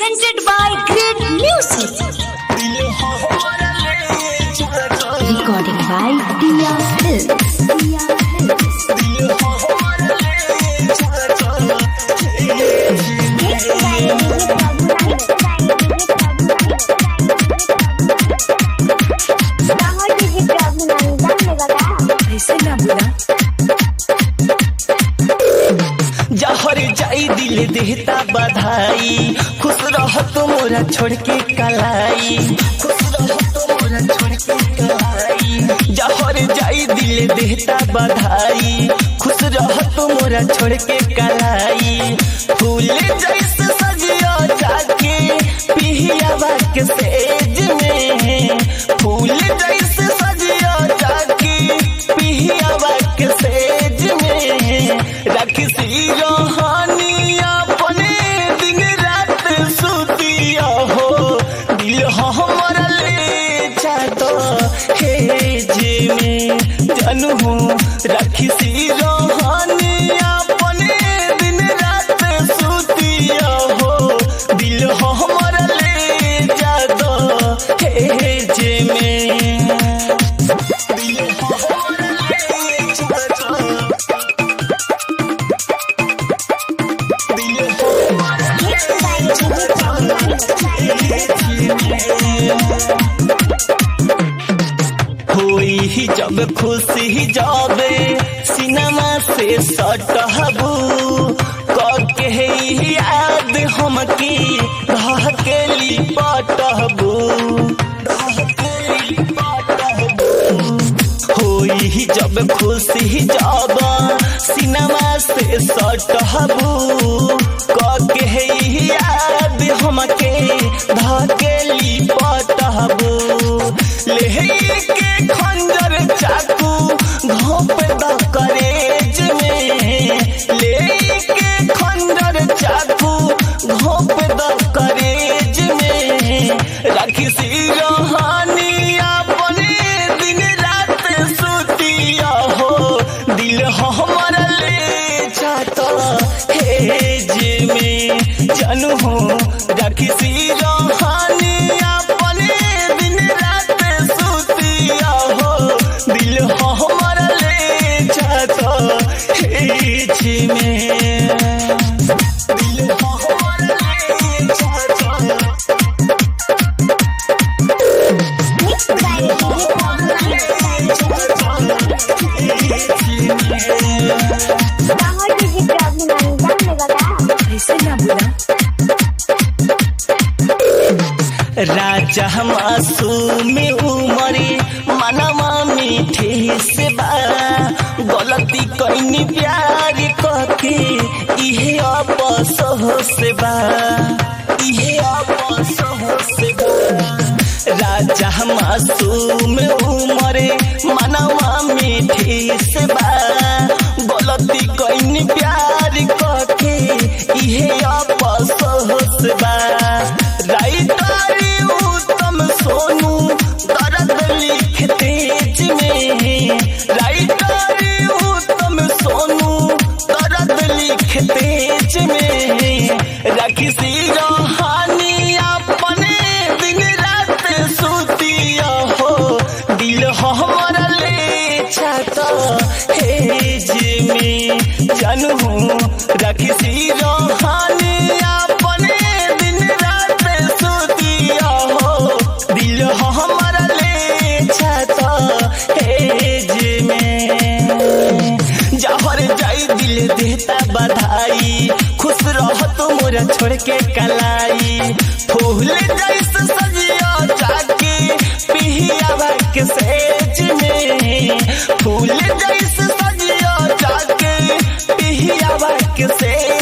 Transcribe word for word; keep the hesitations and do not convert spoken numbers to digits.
presented by Great Music. Recording by Dia Hills. Dia जहर जाई दिल देहता बधाई, खुश रह तो मोरा छोड़ के कलाई, खुश रह तो मोरा छोड़ के कलाई। जहर जाई दिल देहता बधाई, खुश रह तो मोरा छोड़ के कलाई। फूल जैसे सजियो जाके पिहियावा के सेज में, फूल जैसे सजियो जाके पिहियावा के सेज में। रखी सी रोहानी अपने दिन रात सुतिया हो, दिल हमारा ले जाता है जे में जानू हो। रखी सी रोहानी अपने दिन रात सुतिया हो, दिल हमारा ले जाता है जे में। होई ही जब खुशी जाबे सिनेमा से सटहबू, कके याद हमके धकेली पटहबू, होई ही जब खुशी जाबा सिनेमा से सटहबू, कके याद हमके धकेली पटहबू। लेहे के खंजर चाकू घोंप द करेज में, लेहे के खंजर चाकू घोंप द करेज में। रखी सी रोहानी अपने दिन रात सुतिया हो, दिल हमारा ले जाता है जे में जानू हो। रखी सी रोहानी अपने दिन रात सुतिया हो, दिल हमारा ले जाता है जे में, दिल हमारा ले जाता। राजा मासूम उमरे मनवा मीठे से बा, गलती कईनी प्यार कके इहे आपस हो से बा, इहे आपस हो से बा। राजा मासूम उमरे मनवा मीठे से बा, गलती कईनी प्यार कके इहे आपस हो से बा। राइटारी उत्तम सोनू दर्द लिख तेज में, राइटारी उत्तम सोनू दर्द लिख तेज में। रखी सी रोहानी अपने दिन रात सुतिया हो, दिल हमारा ले जाता है जे में जानू हो। रखी सी रोहानी अपने दिन रात सुतिया हो, दिल हमारा ले जाता है जे में। जहर जाई दिल देता बधाई, खुश रह तो मोरा छोड़ के कलाई। फूल जैसे सजिया जाके पिहियावा के सेज में, फूल जैसे सजिया जाके पिहियावा के सेज